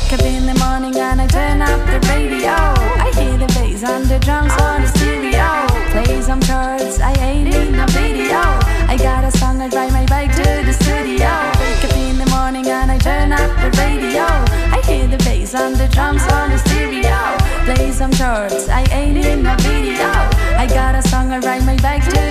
wake up in the morning and I turn up the radio. I hear the bass and the drums on the stereo. Play some chords, I ain't in a video. I got a song, I drive my bike to the studio. Wake up in the morning and I turn up the radio. I hear the bass and the drums on the stereo. Play some chords, I ain't in a video. I got a song, I ride my bike to